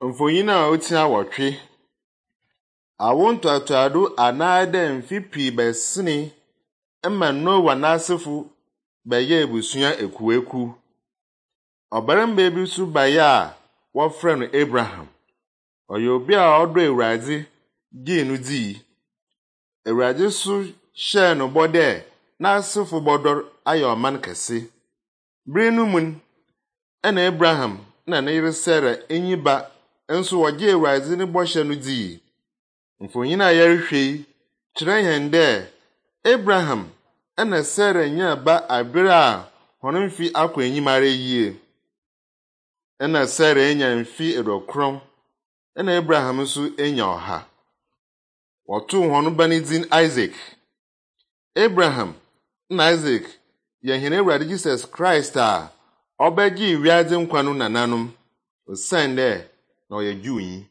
Mfonyina otia wotwe. Awonto atuado anaade mfipi besini emma Noah n'asefo beye ebusua ekuweku. Obarambe bi su baye a wofre no Abraham. Oye obi a odo Ewurade gi no di. Ewurade su hye no bode n'asefo bodor aye oman kese. Bere no mun na Abraham na ne yere Sarah enyiba enso woge Ewurade ne bohye no di. Mfonyina yarehwe kyerɛ yɛn dɛ Abraham na Sarah nya ba abere a hono mfi akɔ enyimare yie. Na Sarah enya mfi edokron. Na Abraham nso enya ɔha. Wɔto hono ba ne din Isaac. Abraham na Isaac yɛ hene Ewurade Jesus Christ a ɔbɛgye wiade nkwa no nananom. Osan dɛ na ɔyɛ Juu yi.